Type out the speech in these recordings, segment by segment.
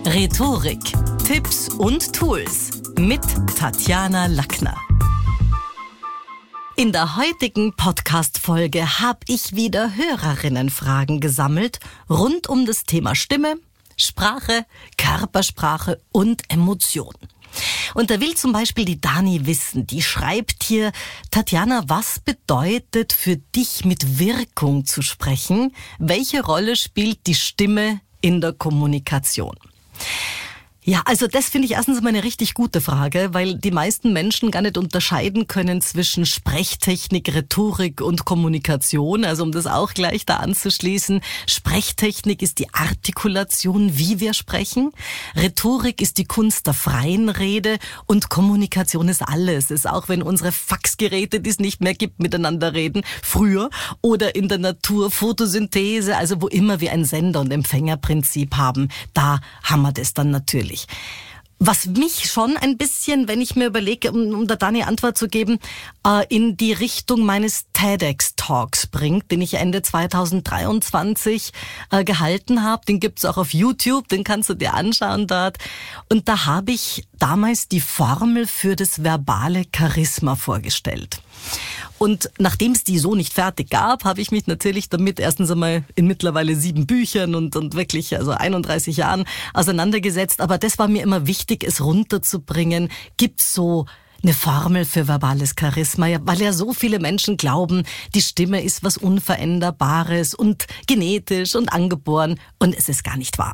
Rhetorik, Tipps und Tools mit Tatjana Lackner. In der heutigen Podcast-Folge habe ich wieder Hörerinnenfragen gesammelt rund um das Thema Stimme, Sprache, Körpersprache und Emotion. Und da will zum Beispiel die Dani wissen, die schreibt hier: Tatjana, was bedeutet für dich mit Wirkung zu sprechen? Welche Rolle spielt die Stimme in der Kommunikation? Ja, also das finde ich erstens mal eine richtig gute Frage, weil die meisten Menschen gar nicht unterscheiden können zwischen Sprechtechnik, Rhetorik und Kommunikation. Also um das auch gleich da anzuschließen: Sprechtechnik ist die Artikulation, wie wir sprechen. Rhetorik ist die Kunst der freien Rede und Kommunikation ist alles. Ist auch, wenn unsere Faxgeräte, die es nicht mehr gibt, miteinander reden, früher, oder in der Natur Photosynthese, also wo immer wir ein Sender- und Empfängerprinzip haben, da haben wir das dann natürlich. Was mich schon ein bisschen, wenn ich mir überlege, um der Dani Antwort zu geben, in die Richtung meines TEDx-Talks bringt, den ich Ende 2023 gehalten habe. Den gibt's auch auf YouTube, den kannst du dir anschauen dort. Und da habe ich damals die Formel für das verbale Charisma vorgestellt. Und nachdem es die so nicht fertig gab, habe ich mich natürlich damit erstens einmal in mittlerweile 7 Büchern und wirklich 31 Jahren auseinandergesetzt. Aber das war mir immer wichtig, es runterzubringen. Gibt's so eine Formel für verbales Charisma, weil ja so viele Menschen glauben, die Stimme ist was Unveränderbares und genetisch und angeboren. Und es ist gar nicht wahr.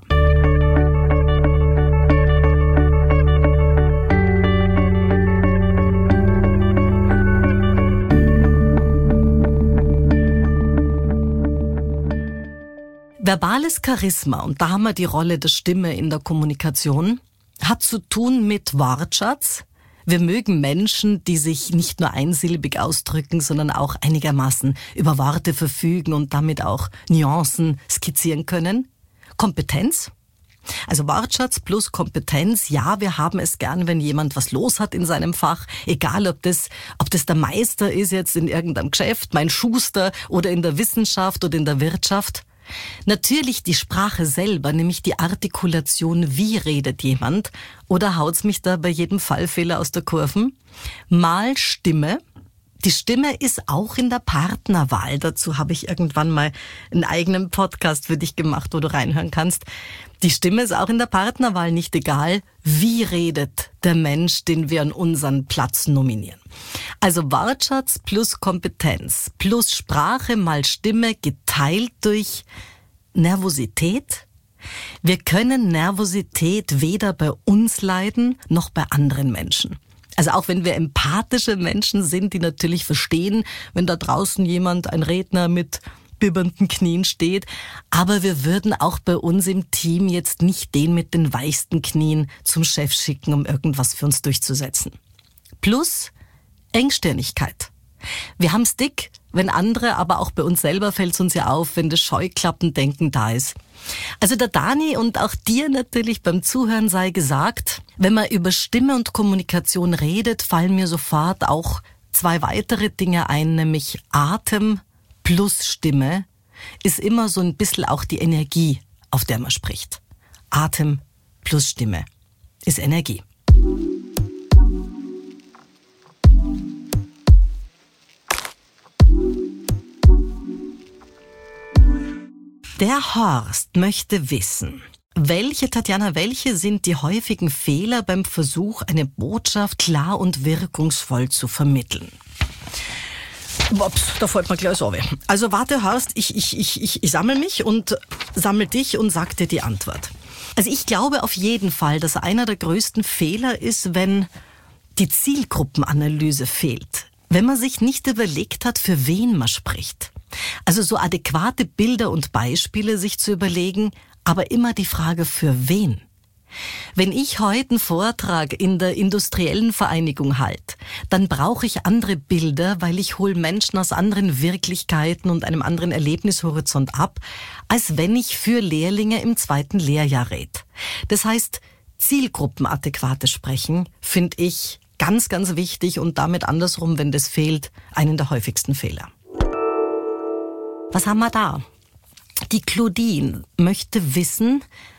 Verbales Charisma, und da haben wir die Rolle der Stimme in der Kommunikation, hat zu tun mit Wortschatz. Wir mögen Menschen, die sich nicht nur einsilbig ausdrücken, sondern auch einigermaßen über Worte verfügen und damit auch Nuancen skizzieren können. Kompetenz. Also Wortschatz plus Kompetenz. Ja, wir haben es gern, wenn jemand was los hat in seinem Fach. Egal, ob das der Meister ist jetzt in irgendeinem Geschäft, mein Schuster, oder in der Wissenschaft oder in der Wirtschaft. Natürlich die Sprache selber, nämlich die Artikulation, wie redet jemand, oder haut's mich da bei jedem Fallfehler aus der Kurven? Mal Stimme. Die Stimme ist auch in der Partnerwahl. Dazu habe ich irgendwann mal einen eigenen Podcast für dich gemacht, wo du reinhören kannst. Die Stimme ist auch in der Partnerwahl nicht egal, wie redet der Mensch, den wir an unseren Platz nominieren. Also Wortschatz plus Kompetenz plus Sprache mal Stimme geteilt durch Nervosität. Wir können Nervosität weder bei uns leiden noch bei anderen Menschen. Also auch wenn wir empathische Menschen sind, die natürlich verstehen, wenn da draußen jemand, ein Redner mit bibbernden Knien steht. Aber wir würden auch bei uns im Team jetzt nicht den mit den weichsten Knien zum Chef schicken, um irgendwas für uns durchzusetzen. Plus Engstirnigkeit. Wir haben's dick, wenn andere, aber auch bei uns selber fällt's uns ja auf, wenn das Scheuklappendenken da ist. Also der Dani und auch dir natürlich beim Zuhören sei gesagt, wenn man über Stimme und Kommunikation redet, fallen mir sofort auch 2 weitere Dinge ein, nämlich Atem plus Stimme ist immer so ein bisschen auch die Energie, auf der man spricht. Atem plus Stimme ist Energie. Der Horst möchte wissen, welche sind die häufigen Fehler beim Versuch, eine Botschaft klar und wirkungsvoll zu vermitteln? Ups, da fällt mir gleich so weh. Also warte, Horst, ich sammle mich und sammle dich und sag dir die Antwort. Also ich glaube auf jeden Fall, dass einer der größten Fehler ist, wenn die Zielgruppenanalyse fehlt. Wenn man sich nicht überlegt hat, für wen man spricht. Also so adäquate Bilder und Beispiele sich zu überlegen, aber immer die Frage, für wen? Wenn ich heute einen Vortrag in der industriellen Vereinigung halte, dann brauche ich andere Bilder, weil ich hole Menschen aus anderen Wirklichkeiten und einem anderen Erlebnishorizont ab, als wenn ich für Lehrlinge im 2. Lehrjahr rede. Das heißt, zielgruppenadäquates Sprechen finde ich ganz, ganz wichtig und damit andersrum, wenn das fehlt, einen der häufigsten Fehler. Was haben wir da? Die Claudine möchte wissen,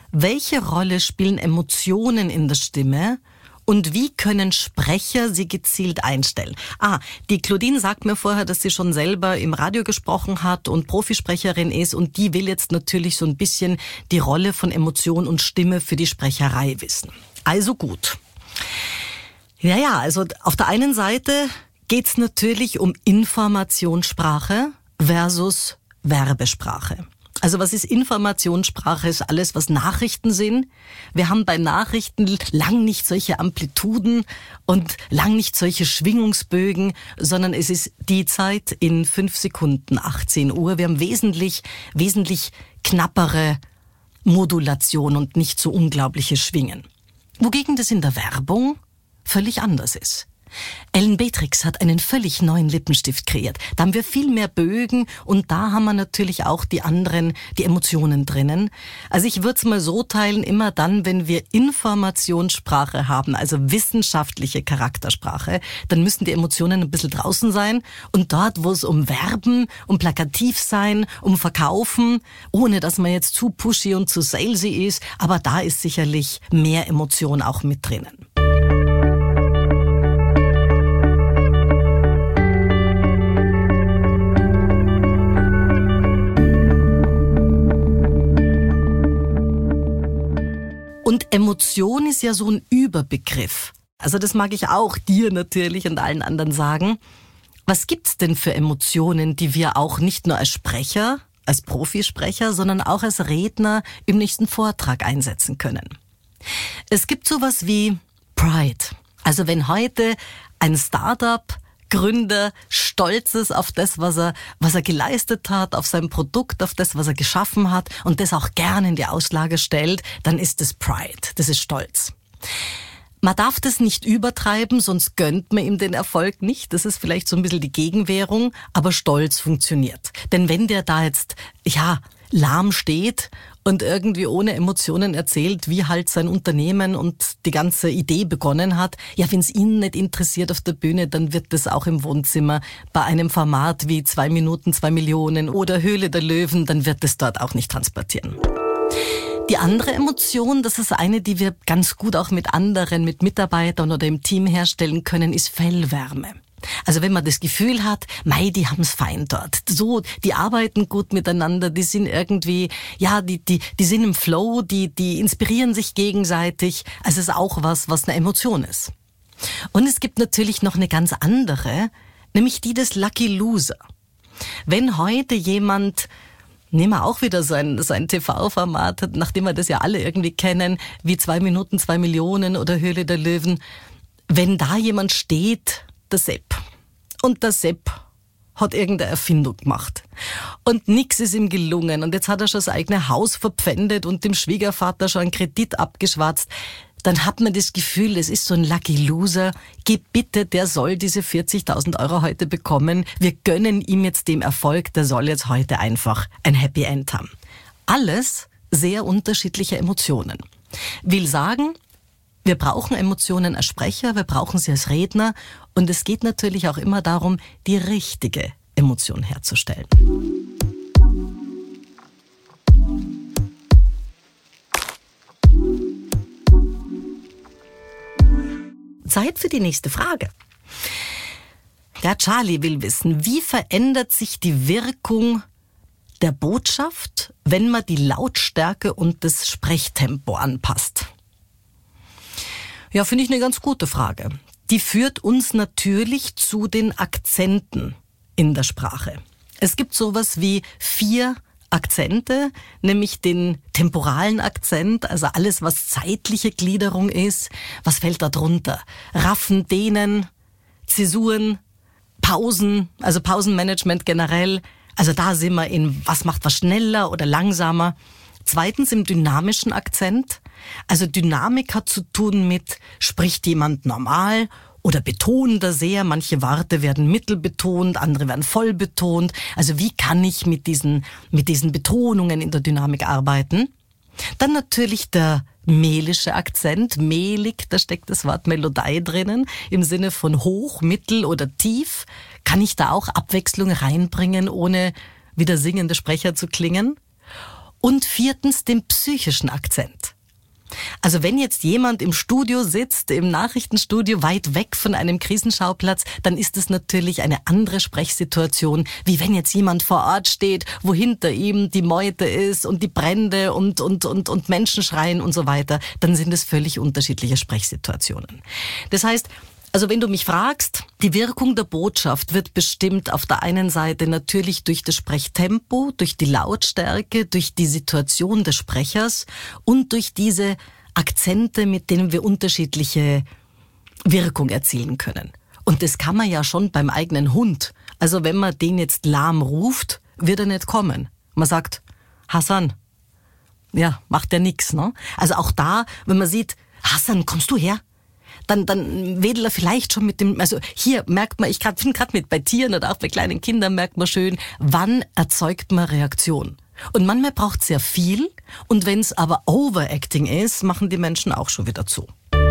welche Rolle spielen Emotionen in der Stimme und wie können Sprecher sie gezielt einstellen? Die Claudine sagt mir vorher, dass sie schon selber im Radio gesprochen hat und Profisprecherin ist und die will jetzt natürlich so ein bisschen die Rolle von Emotion und Stimme für die Sprecherei wissen. Also gut. Ja, also auf der einen Seite geht's natürlich um Informationssprache versus Werbesprache. Also was ist Informationssprache? Ist alles, was Nachrichten sind. Wir haben bei Nachrichten lang nicht solche Amplituden und lang nicht solche Schwingungsbögen, sondern es ist die Zeit in 5 Sekunden, 18 Uhr. Wir haben wesentlich knappere Modulation und nicht so unglaubliche Schwingen. Wogegen das in der Werbung völlig anders ist. Ellen Beatrix hat einen völlig neuen Lippenstift kreiert. Da haben wir viel mehr Bögen und da haben wir natürlich auch die Emotionen drinnen. Also ich würde es mal so teilen, immer dann, wenn wir Informationssprache haben, also wissenschaftliche Charaktersprache, dann müssen die Emotionen ein bisschen draußen sein und dort, wo es um Werben, um plakativ sein, um Verkaufen, ohne dass man jetzt zu pushy und zu salesy ist, aber da ist sicherlich mehr Emotion auch mit drinnen. Und Emotion ist ja so ein Überbegriff. Also das mag ich auch dir natürlich und allen anderen sagen. Was gibt's denn für Emotionen, die wir auch nicht nur als Sprecher, als Profisprecher, sondern auch als Redner im nächsten Vortrag einsetzen können? Es gibt sowas wie Pride. Also wenn heute ein Startup-Gründer stolz ist auf das, was er geleistet hat, auf sein Produkt, auf das, was er geschaffen hat und das auch gerne in die Auslage stellt, dann ist das Pride, das ist Stolz. Man darf das nicht übertreiben, sonst gönnt man ihm den Erfolg nicht. Das ist vielleicht so ein bisschen die Gegenwährung, aber Stolz funktioniert. Denn wenn der da jetzt, lahm steht und irgendwie ohne Emotionen erzählt, wie halt sein Unternehmen und die ganze Idee begonnen hat, wenn es ihn nicht interessiert auf der Bühne, dann wird das auch im Wohnzimmer bei einem Format wie 2 Minuten, 2 Millionen oder Höhle der Löwen, dann wird es dort auch nicht transportieren. Die andere Emotion, das ist eine, die wir ganz gut auch mit anderen, mit Mitarbeitern oder im Team herstellen können, ist Fellwärme. Also wenn man das Gefühl hat, die haben's fein dort. So, die arbeiten gut miteinander, die sind irgendwie, die sind im Flow, die inspirieren sich gegenseitig. Also es ist auch was eine Emotion ist. Und es gibt natürlich noch eine ganz andere, nämlich die des Lucky Loser. Wenn heute jemand, nehmen wir auch wieder so ein TV-Format, nachdem wir das ja alle irgendwie kennen, wie 2 Minuten, 2 Millionen oder Höhle der Löwen, wenn da jemand steht, der Sepp. Und der Sepp hat irgendeine Erfindung gemacht. Und nix ist ihm gelungen. Und jetzt hat er schon das eigene Haus verpfändet und dem Schwiegervater schon einen Kredit abgeschwatzt. Dann hat man das Gefühl, es ist so ein Lucky Loser. Geh bitte, der soll diese 40.000 Euro heute bekommen. Wir gönnen ihm jetzt den Erfolg. Der soll jetzt heute einfach ein Happy End haben. Alles sehr unterschiedliche Emotionen. Will sagen, wir brauchen Emotionen als Sprecher, wir brauchen sie als Redner und es geht natürlich auch immer darum, die richtige Emotion herzustellen. Zeit für die nächste Frage. Der Charlie will wissen, wie verändert sich die Wirkung der Botschaft, wenn man die Lautstärke und das Sprechtempo anpasst? Ja, finde ich eine ganz gute Frage. Die führt uns natürlich zu den Akzenten in der Sprache. Es gibt sowas wie 4 Akzente, nämlich den temporalen Akzent, also alles, was zeitliche Gliederung ist. Was fällt da drunter? Raffen, Dehnen, Zäsuren, Pausen, also Pausenmanagement generell. Also da sind wir in, was macht was schneller oder langsamer. Zweitens im dynamischen Akzent. Also Dynamik hat zu tun mit, spricht jemand normal oder betonender sehr. Manche Worte werden mittelbetont, andere werden voll betont. Also wie kann ich mit diesen Betonungen in der Dynamik arbeiten? Dann natürlich der melische Akzent. Mehlig, da steckt das Wort Melodie drinnen, im Sinne von hoch, mittel oder tief. Kann ich da auch Abwechslung reinbringen, ohne wie der singende Sprecher zu klingen? Und 4. den psychischen Akzent. Also wenn jetzt jemand im Studio sitzt, im Nachrichtenstudio, weit weg von einem Krisenschauplatz, dann ist es natürlich eine andere Sprechsituation, wie wenn jetzt jemand vor Ort steht, wo hinter ihm die Meute ist und die Brände und Menschen schreien und so weiter. Dann sind es völlig unterschiedliche Sprechsituationen. Das heißt, also wenn du mich fragst, die Wirkung der Botschaft wird bestimmt auf der einen Seite natürlich durch das Sprechtempo, durch die Lautstärke, durch die Situation des Sprechers und durch diese Akzente, mit denen wir unterschiedliche Wirkung erzielen können. Und das kann man ja schon beim eigenen Hund. Also wenn man den jetzt lahm ruft, wird er nicht kommen. Man sagt, Hassan, ja, macht ja nix, ne? Also auch da, wenn man sieht, Hassan, kommst du her? Dann wedelt er vielleicht schon mit dem, also hier merkt man, finde gerade mit bei Tieren oder auch bei kleinen Kindern merkt man schön, wann erzeugt man Reaktion. Und manchmal braucht es sehr viel und wenn es aber Overacting ist, machen die Menschen auch schon wieder zu.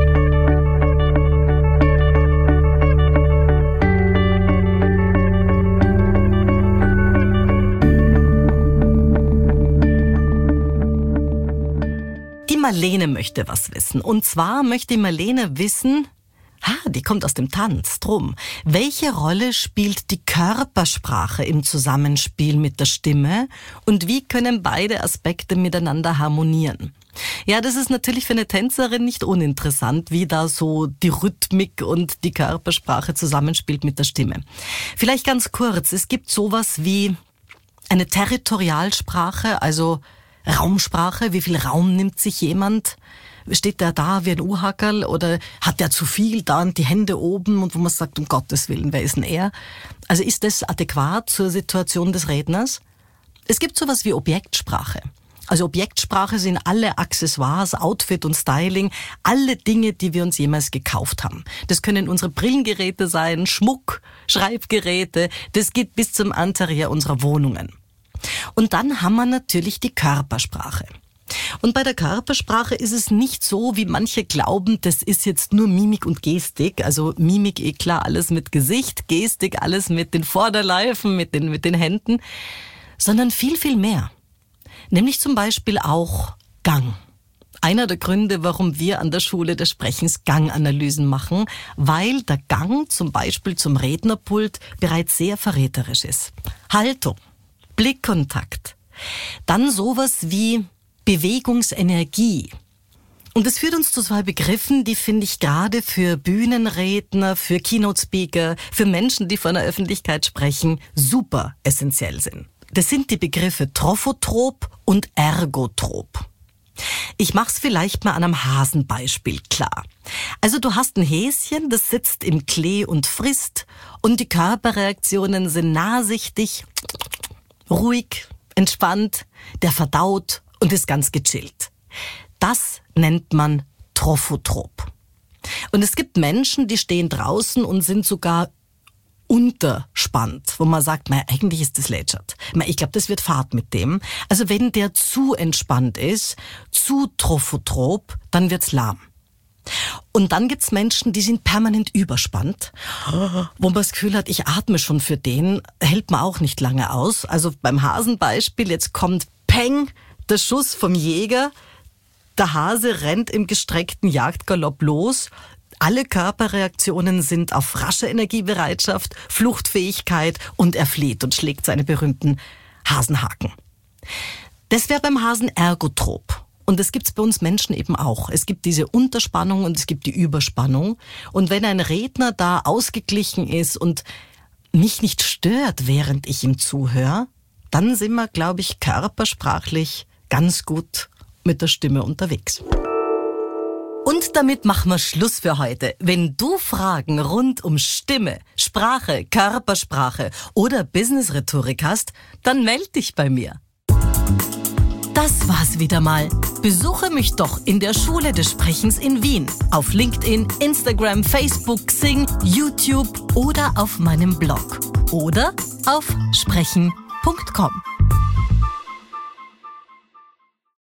Marlene möchte was wissen. Und zwar möchte Marlene wissen, die kommt aus dem Tanz, drum. Welche Rolle spielt die Körpersprache im Zusammenspiel mit der Stimme und wie können beide Aspekte miteinander harmonieren? Ja, das ist natürlich für eine Tänzerin nicht uninteressant, wie da so die Rhythmik und die Körpersprache zusammenspielt mit der Stimme. Vielleicht ganz kurz, es gibt sowas wie eine Territorialsprache, also Raumsprache, wie viel Raum nimmt sich jemand? Steht der da wie ein Uhackerl oder hat der zu viel da und die Hände oben und wo man sagt, um Gottes Willen, wer ist denn er? Also ist das adäquat zur Situation des Redners? Es gibt sowas wie Objektsprache. Also Objektsprache sind alle Accessoires, Outfit und Styling, alle Dinge, die wir uns jemals gekauft haben. Das können unsere Brillengeräte sein, Schmuck, Schreibgeräte, das geht bis zum Interieur unserer Wohnungen. Und dann haben wir natürlich die Körpersprache. Und bei der Körpersprache ist es nicht so, wie manche glauben, das ist jetzt nur Mimik und Gestik. Also Mimik, klar, alles mit Gesicht, Gestik, alles mit den Vorderleifen, mit den Händen, sondern viel, viel mehr. Nämlich zum Beispiel auch Gang. Einer der Gründe, warum wir an der Schule des Sprechens Ganganalysen machen, weil der Gang zum Beispiel zum Rednerpult bereits sehr verräterisch ist. Haltung. Blickkontakt. Dann sowas wie Bewegungsenergie. Und das führt uns zu 2 Begriffen, die finde ich gerade für Bühnenredner, für Keynote-Speaker, für Menschen, die vor einer Öffentlichkeit sprechen, super essentiell sind. Das sind die Begriffe Trophotrop und Ergotrop. Ich mach's vielleicht mal an einem Hasenbeispiel klar. Also du hast ein Häschen, das sitzt im Klee und frisst und die Körperreaktionen sind nahsichtig, ruhig, entspannt, der verdaut und ist ganz gechillt. Das nennt man Trophotrop. Und es gibt Menschen, die stehen draußen und sind sogar unterspannt, wo man sagt, eigentlich ist das lätschert. Ich glaube, das wird Fahrt mit dem. Also wenn der zu entspannt ist, zu Trophotrop, dann wird's lahm. Und dann gibt's Menschen, die sind permanent überspannt, wo man das Gefühl hat, ich atme schon für den, hält man auch nicht lange aus. Also beim Hasenbeispiel, jetzt kommt Peng, der Schuss vom Jäger, der Hase rennt im gestreckten Jagdgalopp los, alle Körperreaktionen sind auf rasche Energiebereitschaft, Fluchtfähigkeit und er flieht und schlägt seine berühmten Hasenhaken. Das wäre beim Hasen Ergotrop. Und das gibt's bei uns Menschen eben auch. Es gibt diese Unterspannung und es gibt die Überspannung. Und wenn ein Redner da ausgeglichen ist und mich nicht stört, während ich ihm zuhöre, dann sind wir, glaube ich, körpersprachlich ganz gut mit der Stimme unterwegs. Und damit machen wir Schluss für heute. Wenn du Fragen rund um Stimme, Sprache, Körpersprache oder Business-Rhetorik hast, dann melde dich bei mir. Das war's wieder mal. Besuche mich doch in der Schule des Sprechens in Wien. Auf LinkedIn, Instagram, Facebook, Xing, YouTube oder auf meinem Blog. Oder auf sprechen.com.